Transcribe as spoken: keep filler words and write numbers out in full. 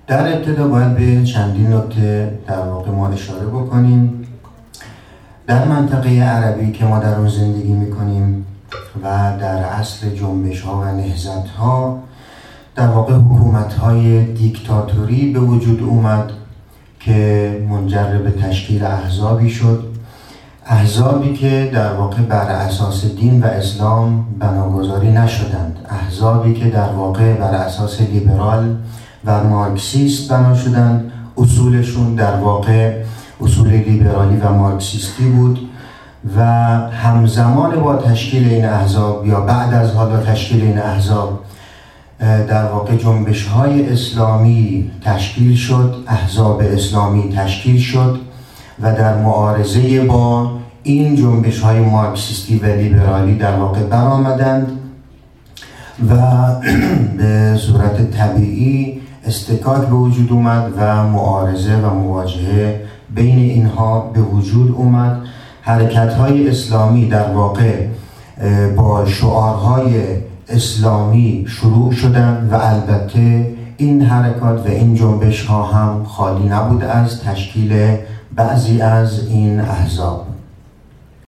در ابتدا باید به چندین نکته در واقع ما اشاره بکنیم. در منطقه عربی که ما در اون زندگی میکنیم و در عصر جنبش ها و نهضت ها در واقع حکومت های دیکتاتوری به وجود اومد که منجر به تشکیل احزابی شد، احزابی که در واقع بر اساس دین و اسلام بناگذاری نشدند، احزابی که در واقع بر اساس لیبرال و مارکسیست بنا شدند. اصولشون در واقع اصول لیبرالی و مارکسیستی بود و همزمان با تشکیل این احزاب یا بعد از حالا تشکیل این احزاب در واقع جنبش های اسلامی تشکیل شد، احزاب اسلامی تشکیل شد و در معارضه با این جنبش های مارکسیستی و لیبرالی در واقع برآمدند و به صورت طبیعی استکاک به وجود اومد و معارضه و مواجهه بین اینها به وجود اومد. حرکت های اسلامی در واقع با شعارهای اسلامی شروع شدند و البته این حرکات و این جنبش ها هم خالی نبود از تشکیل بعضی از این احزاب.